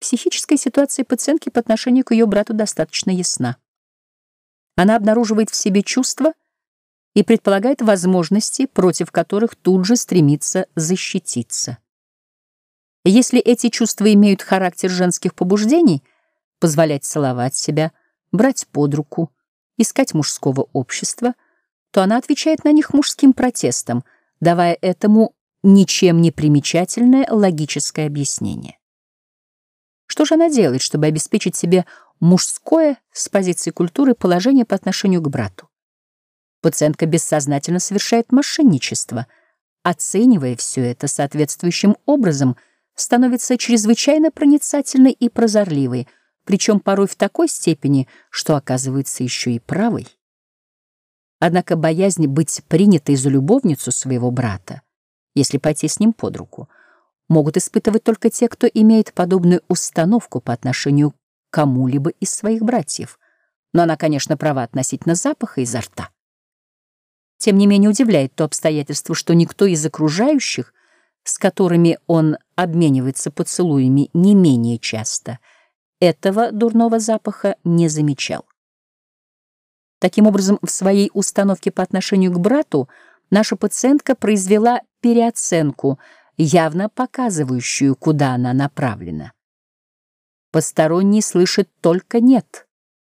Психическая ситуация пациентки по отношению к ее брату достаточно ясна. Она обнаруживает в себе чувства и предполагает возможности, против которых тут же стремится защититься. Если эти чувства имеют характер женских побуждений, позволять целовать себя, брать под руку, искать мужского общества, то она отвечает на них мужским протестом, давая этому ничем не примечательное логическое объяснение. Что же она делает, чтобы обеспечить себе мужское с позиции культуры положение по отношению к брату? Пациентка бессознательно совершает мошенничество, оценивая все это соответствующим образом, становится чрезвычайно проницательной и прозорливой, причем порой в такой степени, что оказывается еще и правой. Однако боязнь быть принятой за любовницу своего брата, если пойти с ним под руку, могут испытывать только те, кто имеет подобную установку по отношению к кому-либо из своих братьев. Но она, конечно, права относительно запаха изо рта. Тем не менее удивляет то обстоятельство, что никто из окружающих, с которыми он обменивается поцелуями не менее часто, этого дурного запаха не замечал. Таким образом, в своей установке по отношению к брату наша пациентка произвела переоценку, явно показывающую, куда она направлена. Посторонний слышит только «нет».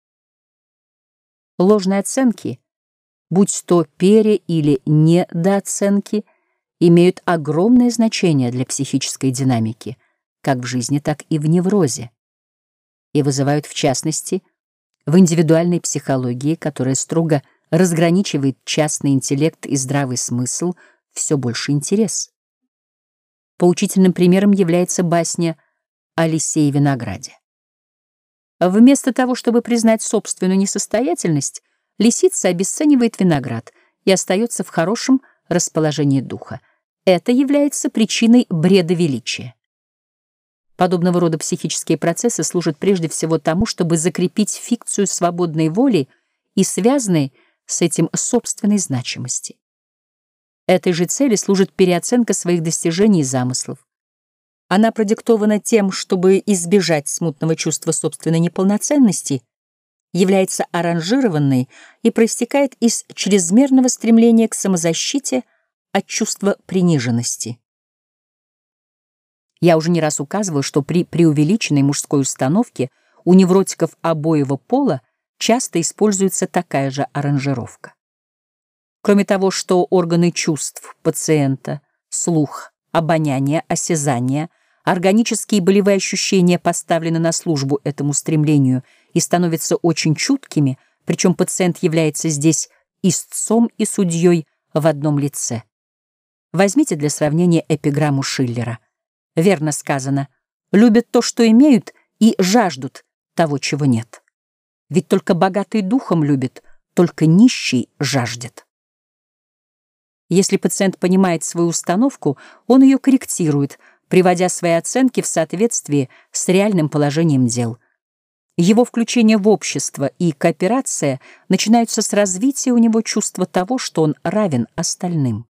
Ложные оценки, будь то или недооценки, имеют огромное значение для психической динамики, как в жизни, так и в неврозе, и вызывают, в частности, в индивидуальной психологии, которая строго разграничивает частный интеллект и здравый смысл, все больше интерес. Поучительным примером является басня о лисе и винограде. Вместо того, чтобы признать собственную несостоятельность, лисица обесценивает виноград и остается в хорошем расположении духа. Это является причиной бреда величия. Подобного рода психические процессы служат прежде всего тому, чтобы закрепить фикцию свободной воли и связанной с этим собственной значимости. Этой же цели служит переоценка своих достижений и замыслов. Она продиктована тем, чтобы избежать смутного чувства собственной неполноценности, является аранжированной и проистекает из чрезмерного стремления к самозащите от чувства приниженности. Я уже не раз указывал, что при преувеличенной мужской установке у невротиков обоего пола часто используется такая же аранжировка. Кроме того, что органы чувств пациента, слух, обоняние, осязание, органические и болевые ощущения поставлены на службу этому стремлению и становятся очень чуткими, причем пациент является здесь истцом и судьей в одном лице. Возьмите для сравнения эпиграмму Шиллера. Верно сказано: «Любят то, что имеют, и жаждут того, чего нет». Ведь только богатый духом любит, только нищий жаждет. Если пациент понимает свою установку, он ее корректирует, приводя свои оценки в соответствии с реальным положением дел. Его включение в общество и кооперация начинаются с развития у него чувства того, что он равен остальным.